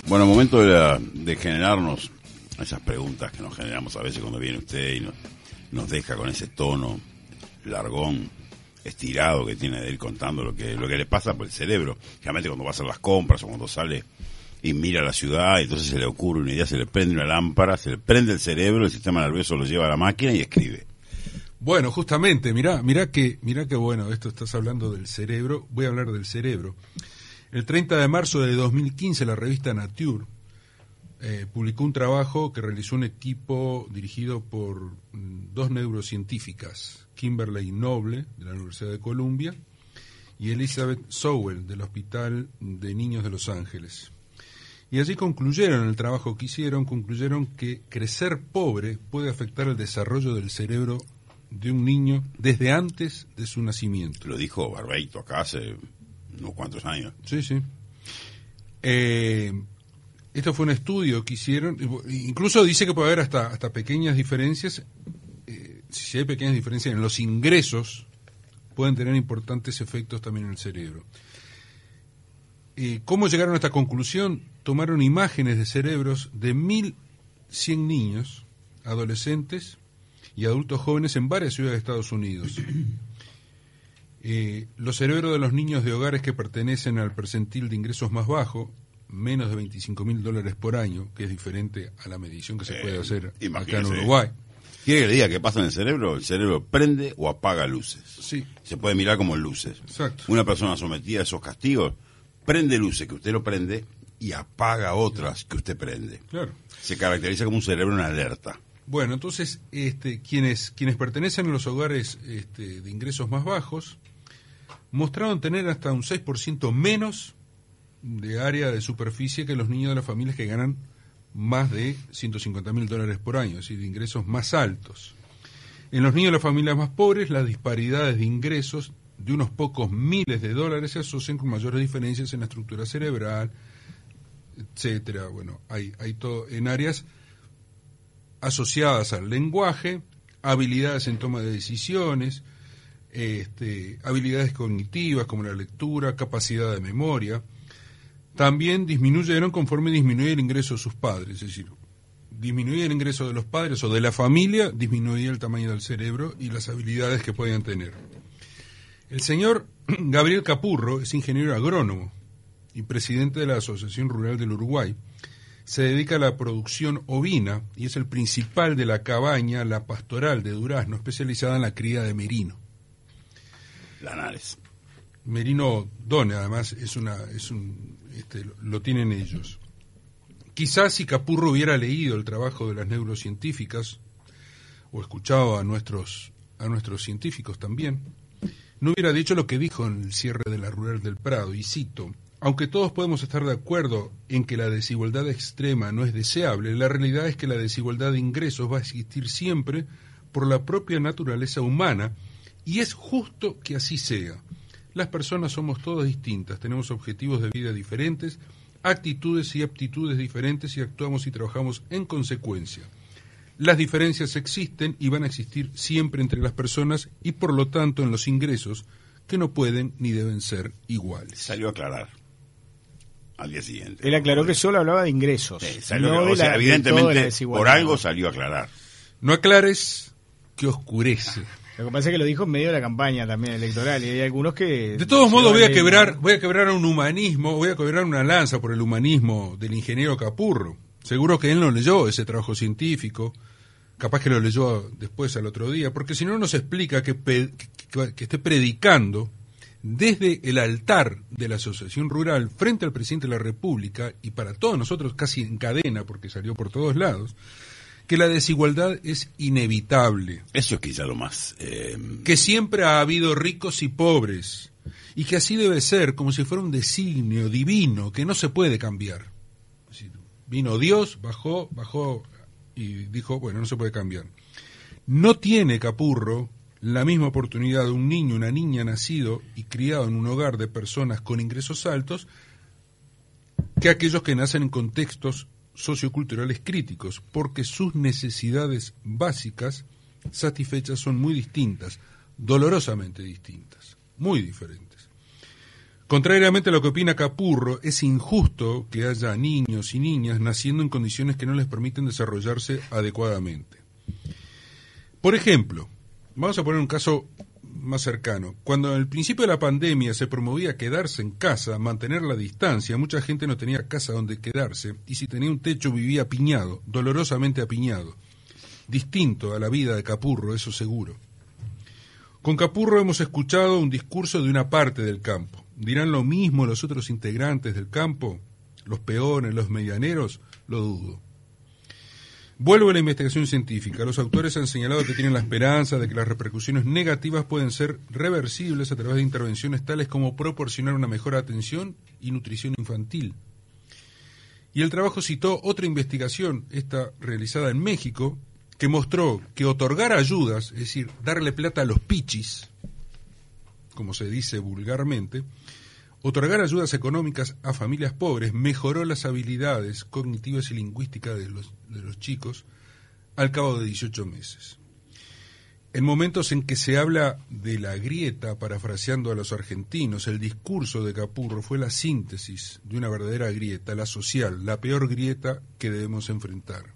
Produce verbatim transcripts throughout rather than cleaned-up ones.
Bueno, momento de, la, de generarnos esas preguntas que nos generamos a veces cuando viene usted y nos, nos deja con ese tono largón, estirado que tiene de ir contando lo que lo que le pasa por el cerebro. Realmente cuando va a hacer las compras o cuando sale y mira la ciudad, y entonces se le ocurre una idea, se le prende una lámpara, se le prende el cerebro, el sistema nervioso lo lleva a la máquina y escribe. Bueno, justamente, mirá, mirá que, mirá que bueno, esto estás hablando del cerebro, voy a hablar del cerebro. El treinta de marzo de dos mil quince la revista Nature eh, publicó un trabajo que realizó un equipo dirigido por mm, dos neurocientíficas, Kimberly Noble, de la Universidad de Columbia, y Elizabeth Sowell, del Hospital de Niños de Los Ángeles. Y allí concluyeron, el trabajo que hicieron, concluyeron que crecer pobre puede afectar el desarrollo del cerebro de un niño desde antes de su nacimiento. Lo dijo Barbeito acá hace unos cuantos años. Sí, sí. Eh, esto fue un estudio que hicieron, incluso dice que puede haber hasta, hasta pequeñas diferencias, eh, si hay pequeñas diferencias en los ingresos, pueden tener importantes efectos también en el cerebro. Eh, ¿Cómo llegaron a esta conclusión? Tomaron imágenes de cerebros de mil cien niños, adolescentes y adultos jóvenes en varias ciudades de Estados Unidos. Eh, los cerebros de los niños de hogares que pertenecen al percentil de ingresos más bajo, menos de veinticinco mil dólares por año, que es diferente a la medición que se eh, puede hacer acá en Uruguay. ¿Quiere que le diga qué pasa en el cerebro? El cerebro prende o apaga luces. Sí. Se puede mirar como luces. Exacto. Una persona sometida a esos castigos prende luces que usted lo prende y apaga otras que usted prende. Claro. Se caracteriza como un cerebro en alerta. Bueno, entonces, este, quienes, quienes pertenecen a los hogares este, de ingresos más bajos mostraron tener hasta un seis por ciento menos de área de superficie que los niños de las familias que ganan más de ciento cincuenta mil dólares por año, es decir, de ingresos más altos. En los niños de las familias más pobres, las disparidades de ingresos de unos pocos miles de dólares se asocian con mayores diferencias en la estructura cerebral, etcétera. Bueno, hay, hay todo en áreas asociadas al lenguaje, habilidades en toma de decisiones, este, habilidades cognitivas como la lectura, capacidad de memoria. También disminuyeron conforme disminuía el ingreso de sus padres, es decir, disminuía el ingreso de los padres o de la familia, disminuía el tamaño del cerebro y las habilidades que podían tener. El señor Gabriel Capurro es ingeniero agrónomo y presidente de la Asociación Rural del Uruguay. Se dedica a la producción ovina y es el principal de la cabaña La Pastoral de Durazno, especializada en la cría de merino. Lanares. Merino Done, además, es una, es un, este, lo tienen ellos. Quizás si Capurro hubiera leído el trabajo de las neurocientíficas o escuchado a nuestros, a nuestros científicos también, no hubiera dicho lo que dijo en el cierre de la Rural del Prado, y cito: aunque todos podemos estar de acuerdo en que la desigualdad extrema no es deseable, la realidad es que la desigualdad de ingresos va a existir siempre por la propia naturaleza humana, y es justo que así sea. Las personas somos todas distintas, tenemos objetivos de vida diferentes, actitudes y aptitudes diferentes y actuamos y trabajamos en consecuencia. Las diferencias existen y van a existir siempre entre las personas y por lo tanto en los ingresos, que no pueden ni deben ser iguales. Salió a aclarar al día siguiente. Él aclaró que solo hablaba de ingresos. Sí, salió no a, de o sea, la, evidentemente de por algo salió a aclarar. No aclares que oscurece. Lo que pasa es que lo dijo en medio de la campaña también electoral y hay algunos que... De todos modos voy a quebrar, voy a quebrar un humanismo, voy a quebrar una lanza por el humanismo del ingeniero Capurro. Seguro que él no leyó ese trabajo científico, capaz que lo leyó después al otro día, porque si no nos explica que, pe, que, que esté predicando desde el altar de la Asociación Rural frente al presidente de la República y para todos nosotros casi en cadena porque salió por todos lados, que la desigualdad es inevitable. Eso es quizá lo más... Eh... Que siempre ha habido ricos y pobres, y que así debe ser, como si fuera un designio divino, que no se puede cambiar. Es decir, vino Dios, bajó, bajó y dijo, bueno, no se puede cambiar. No tiene Capurro la misma oportunidad de un niño, una niña nacido y criado en un hogar de personas con ingresos altos, que aquellos que nacen en contextos socioculturales críticos, porque sus necesidades básicas satisfechas son muy distintas, dolorosamente distintas, muy diferentes. Contrariamente a lo que opina Capurro, es injusto que haya niños y niñas naciendo en condiciones que no les permiten desarrollarse adecuadamente. Por ejemplo, vamos a poner un caso más cercano. Cuando al principio de la pandemia se promovía quedarse en casa, mantener la distancia, mucha gente no tenía casa donde quedarse y si tenía un techo vivía apiñado, dolorosamente apiñado. Distinto a la vida de Capurro, eso seguro. Con Capurro hemos escuchado un discurso de una parte del campo. ¿Dirán lo mismo los otros integrantes del campo? ¿Los peones, los medianeros? Lo dudo. Vuelvo a la investigación científica. Los autores han señalado que tienen la esperanza de que las repercusiones negativas pueden ser reversibles a través de intervenciones tales como proporcionar una mejor atención y nutrición infantil. Y el trabajo citó otra investigación, esta realizada en México, que mostró que otorgar ayudas, es decir, darle plata a los pichis, como se dice vulgarmente, otorgar ayudas económicas a familias pobres mejoró las habilidades cognitivas y lingüísticas de los, de los chicos al cabo de dieciocho meses. En momentos en que se habla de la grieta, parafraseando a los argentinos, el discurso de Capurro fue la síntesis de una verdadera grieta, la social, la peor grieta que debemos enfrentar.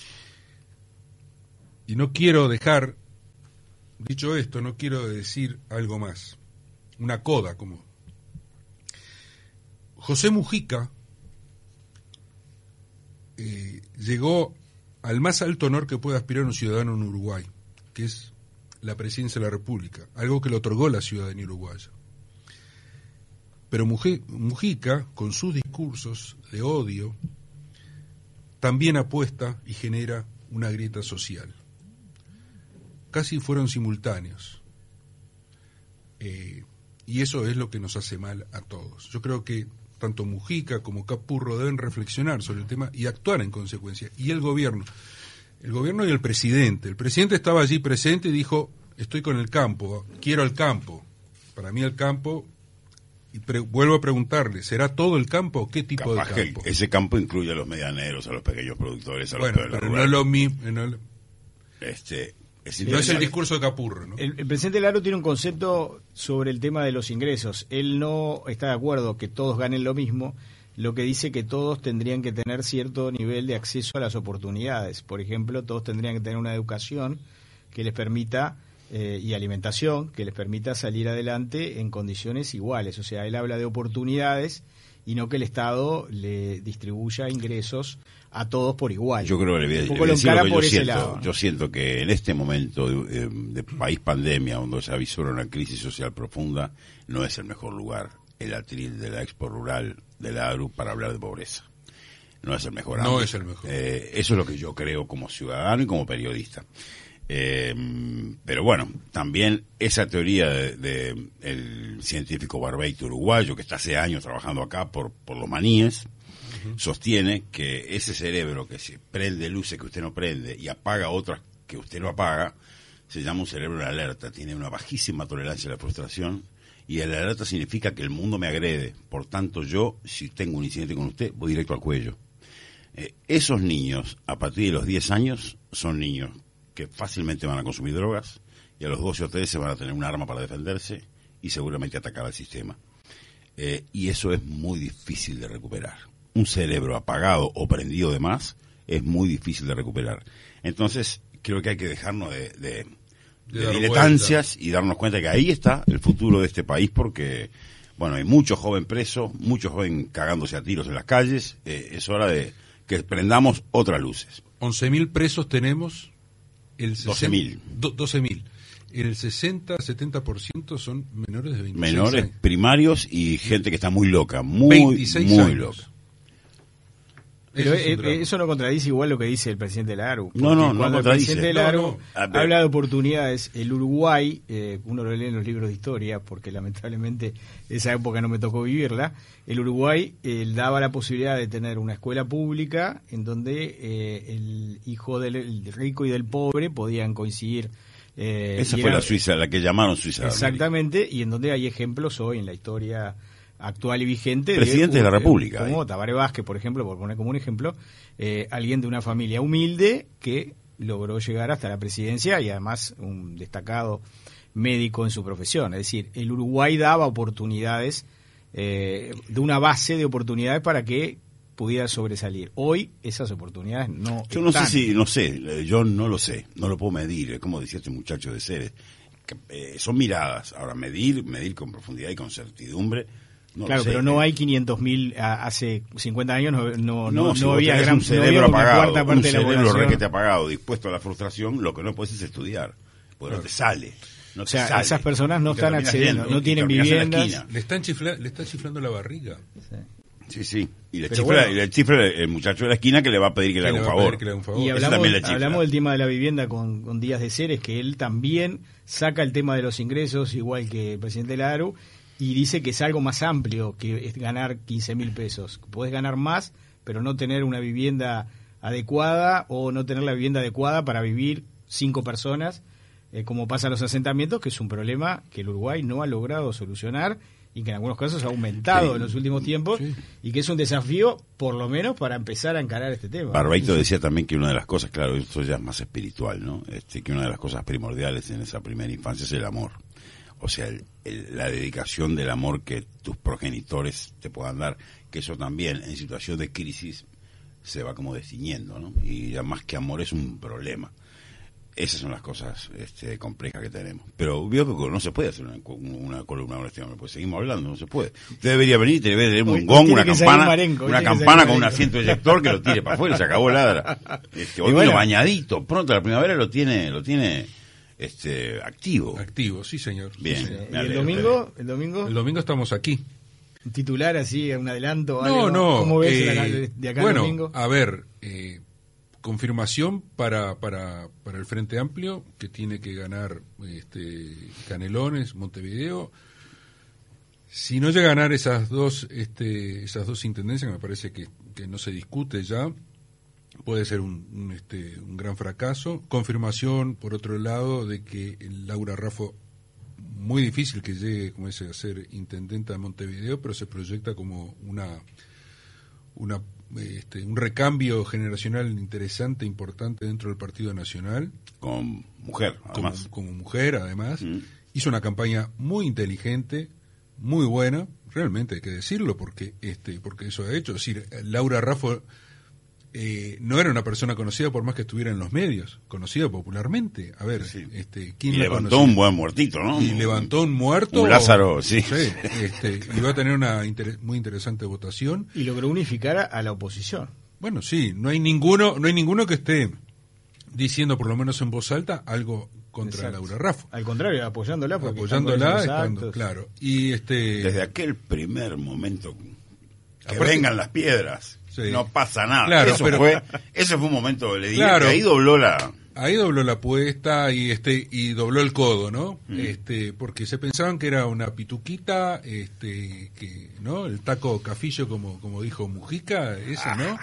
Y no quiero dejar, dicho esto, no quiero decir algo más, una coda como... José Mujica eh, llegó al más alto honor que puede aspirar un ciudadano en Uruguay, que es la presidencia de la República, algo que le otorgó la ciudadanía uruguaya. Pero Mujica, con sus discursos de odio, también apuesta y genera una grieta social. Casi fueron simultáneos. Eh, y eso es lo que nos hace mal a todos. Yo creo que tanto Mujica como Capurro deben reflexionar sobre el tema y actuar en consecuencia. Y el gobierno, el gobierno y el presidente. El presidente estaba allí presente y dijo, estoy con el campo, quiero el campo. Para mí el campo, y pre- vuelvo a preguntarle, ¿será todo el campo o qué tipo Capaz de campo? Que ese campo incluye a los medianeros, a los pequeños productores, a Bueno, los pero no es lo mismo. No, Este, es no es el discurso de Capurro, ¿no? El, el presidente Laro tiene un concepto sobre el tema de los ingresos. Él no está de acuerdo que todos ganen lo mismo, lo que dice que todos tendrían que tener cierto nivel de acceso a las oportunidades. Por ejemplo, todos tendrían que tener una educación que les permita, eh, y alimentación, que les permita salir adelante en condiciones iguales. O sea, él habla de oportunidades y no que el Estado le distribuya ingresos a todos por igual. Yo creo que le voy a, Un le poco voy a lo decir lo encara que yo por ese siento. lado. Yo siento que en este momento de, de país pandemia, donde se avisora una crisis social profunda, no es el mejor lugar el atril de la Expo Rural de la A R U para hablar de pobreza. No es el mejor No ámbito. es el mejor. Eh, eso es lo que yo creo como ciudadano y como periodista. Eh, pero bueno, también esa teoría de, de el científico barbeito uruguayo que está hace años trabajando acá por, por los maníes, uh-huh. sostiene que ese cerebro que se prende luces que usted no prende y apaga otras que usted no apaga, se llama un cerebro de alerta, tiene una bajísima tolerancia a la frustración y el alerta significa que el mundo me agrede, por tanto yo, si tengo un incidente con usted, voy directo al cuello. Eh, esos niños, a partir de los diez años, son niños que fácilmente van a consumir drogas y a los doce o trece van a tener un arma para defenderse y seguramente atacar al sistema. Eh, y eso es muy difícil de recuperar. Un cerebro apagado o prendido de más es muy difícil de recuperar. Entonces, creo que hay que dejarnos de, de, de, de diletancias y darnos cuenta que ahí está el futuro de este país porque, bueno, hay mucho joven preso, mucho joven cagándose a tiros en las calles. Eh, es hora de que prendamos otras luces. once mil presos tenemos. El doce mil. doce mil. El sesenta a setenta por ciento son menores de veintiséis menores años. Primarios y gente que está muy loca, muy, veintiséis muy años. loca. Pero Eso, eh, eso no contradice igual lo que dice el presidente de la A R U. No, no, no cuando el contradice. presidente de la A R U No, no. habla de oportunidades, el Uruguay, eh, uno lo lee en los libros de historia, porque lamentablemente esa época no me tocó vivirla, el Uruguay eh, daba la posibilidad de tener una escuela pública en donde eh, el hijo del el rico y del pobre podían coincidir. Eh, Esa y fue era- la Suiza, la que llamaron Suiza de América. Exactamente, y en donde hay ejemplos hoy en la historia actual y vigente. Presidente de la República, Como ahí. Tabaré Vázquez, por ejemplo, por poner como un ejemplo, eh, alguien de una familia humilde que logró llegar hasta la presidencia y además un destacado médico en su profesión. Es decir, el Uruguay daba oportunidades eh, de una base de oportunidades para que pudiera sobresalir. Hoy esas oportunidades no Yo no están. sé si, no sé, yo no lo sé, no lo puedo medir, como decía este muchacho de Ceres, que, eh, son miradas. Ahora, medir, medir con profundidad y con certidumbre, no Claro, lo sé. pero no hay quinientos mil hace cincuenta años, no, no, no, No, si no vos había tenés gran un cerebro no había una apagado, cuarta parte un de la cerebro población. requete apagado, dispuesto a la frustración, lo que no puedes es estudiar, porque no te sale. No O te sea, sale. esas personas no Y te están terminás accediendo, yendo, no y tienen terminás en la viviendas. esquina. Le están chifla, le está chiflando la barriga. Sí, sí. Y le Pero chifla, bueno. y le chifla el muchacho de la esquina que le va a pedir que le haga le un va a favor. pedir que le haga un favor. Y Eso hablamos, también le chifla. hablamos del tema de la vivienda con, con Díaz de Ceres, que él también saca el tema de los ingresos, igual que el presidente Laru, y dice que es algo más amplio que es ganar quince mil pesos. Podés ganar más, pero no tener una vivienda adecuada o no tener la vivienda adecuada para vivir cinco personas, eh, como pasa en los asentamientos, que es un problema que el Uruguay no ha logrado solucionar y que en algunos casos ha aumentado Sí. en los últimos tiempos, Sí. y que es un desafío, por lo menos, para empezar a encarar este tema. Barbeito decía también que una de las cosas, claro, esto ya es más espiritual, ¿no? Este, que una de las cosas primordiales en esa primera infancia es el amor. O sea, el, el, la dedicación del amor que tus progenitores te puedan dar, que eso también en situación de crisis se va como desciñendo, ¿no? Y ya más que amor es un problema. Esas son las cosas este, complejas que tenemos. Pero veo que no se puede hacer una, una columna con este hombre, pues seguimos hablando, no se puede. Usted debería venir, te debe tener Hoy- un hoy gong, tiene una que salir campana, Marenco, hoy una tiene que campana salir con un Marenco. asiento eyector que lo tire para afuera, se acabó ladra. Este, hoy Y bueno. vino bañadito, pronto la primavera lo tiene, lo tiene este activo. Activo, sí, señor. Bien. Sí, Eh, señor. y Me el alegro. domingo, el domingo, El domingo estamos aquí. un titular así, un adelanto, No, algo. no. ¿Cómo ves eh, la- de acá al bueno, domingo? a ver, eh, confirmación para, para, para el Frente Amplio, que tiene que ganar este, Canelones, Montevideo. Si no llega a ganar esas dos, este, esas dos intendencias, que me parece que, que no se discute ya, puede ser un, un, este, un gran fracaso. Confirmación, por otro lado, de que Laura Raffo, muy difícil que llegue, como dice, a ser intendenta de Montevideo, pero se proyecta como una, una este, un recambio generacional interesante, importante dentro del Partido Nacional. Con mujer, Como, además. como mujer, además. Mm. Hizo una campaña muy inteligente, muy buena, realmente hay que decirlo, porque este porque eso ha hecho. Es decir, Laura Raffo eh, no era una persona conocida por más que estuviera en los medios, conocida popularmente. A ver, Sí. este, ¿quién Y la levantó conocía? un buen muertito, ¿no? Y levantó un muerto. Un Lázaro, sí. este, y va a tener una inter- muy interesante votación. Y logró unificar a, a la oposición. Bueno, sí, no hay ninguno, no hay ninguno que esté diciendo, por lo menos en voz alta, algo contra Exacto. Laura Raffo. Al contrario, apoyándola. porque Apoyándola, están con esos estando, actos. claro. Y este Desde aquel primer momento que Aparte- vengan las piedras, Sí. no pasa nada. Claro, eso pero- fue, ese fue un momento, le diría Claro. que ahí dobló la... ahí dobló la apuesta y este y dobló el codo, ¿no? Mm. Este, porque se pensaban que era una pituquita, este, que, ¿no? El taco cafillo, como como dijo Mujica, ese, ¿no?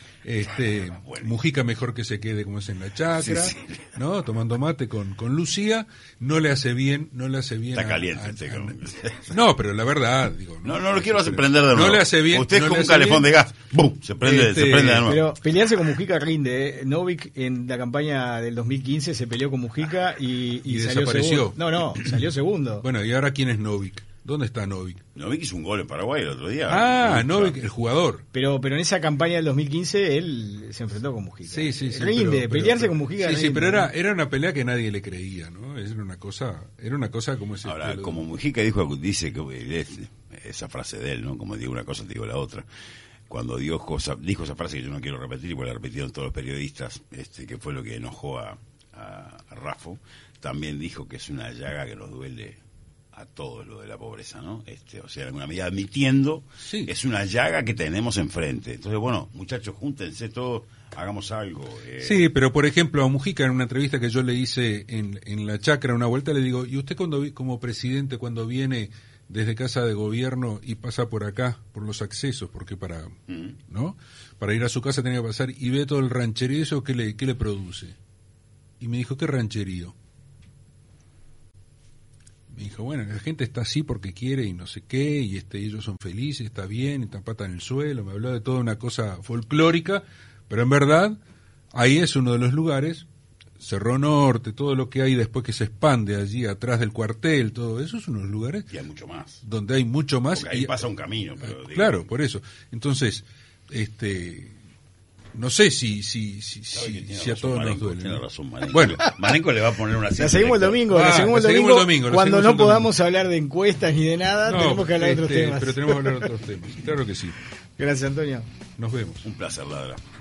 Este, Bueno. Mujica mejor que se quede como es en la chacra, Sí, ¿no? Tomando mate con, con Lucía, no le hace bien, no le hace bien. Está a- caliente a- este a- cabrón. No, pero la verdad, digo. No, no lo quiero hacer prender de nuevo. No le hace bien. Usted es no como le un hace calefón bien. de gas. ¡Bum! Se prende, Este, se prende de nuevo. Pero pelearse con Mujica rinde. ¿eh? Novik en la campaña del dos mil quince se peleó con Mujica y, Y salió desapareció. segundo. No, no, salió segundo. Bueno, ¿y ahora quién es Novik? ¿Dónde está Novik? No vi que hizo un gol en Paraguay el otro día. Ah, No, Novik, el jugador. Pero pero en esa campaña del dos mil quince él se enfrentó con Mujica. Sí, sí, sí. Rinde, pero- pero- pelearse pero- con Mujica Sí, sí, rinde. pero era, era una pelea que nadie le creía, ¿no? Era una cosa, era una cosa como ese. Ahora, estilo de- como Mujica dijo, dice que es- esa frase de él, ¿no? Como digo una cosa, te digo la otra. Cuando dio cosa, dijo esa frase que yo no quiero repetir, porque la repetieron todos los periodistas, este, que fue lo que enojó a, a, a Raffo, también dijo que es una llaga que nos duele a todos lo de la pobreza, ¿no? Este, o sea, en alguna medida admitiendo Sí. que es una llaga que tenemos enfrente. Entonces, bueno, muchachos, júntense todos, hagamos algo. eh. Sí, pero por ejemplo a Mujica en una entrevista que yo le hice en, en la chacra una vuelta le digo, ¿y usted cuando vi- como presidente cuando viene desde casa de gobierno y pasa por acá, por los accesos, porque para, Mm. ¿no? Para ir a su casa tenía que pasar y ve todo el rancherío, ¿eso qué le, qué le produce? Y me dijo, ¿qué rancherío? Me dijo, bueno, la gente está así porque quiere y no sé qué, y este ellos son felices, está bien, están pata en el suelo, me habló de toda una cosa folclórica, pero en verdad, ahí es uno de los lugares, Cerro Norte, todo lo que hay después que se expande allí atrás del cuartel, todo eso es unos lugares Y hay mucho más. donde hay mucho más. Porque ahí y, pasa un camino. Pero, digo, claro, por eso. Entonces, este, no sé si si si, sabe que si, tiene si a razón todos Marenco, nos duele. tiene ¿no? razón Marenco. Bueno, Marenco le va a poner una La cinta seguimos el electoral. domingo, Ah, la seguimos el la seguimos domingo, el domingo, la cuando seguimos no el domingo. podamos hablar de encuestas ni de nada, no, tenemos que hablar de otros este, temas. pero tenemos que hablar de otros temas. Claro que sí. Gracias, Antonio. Nos vemos. Un placer, Ladra.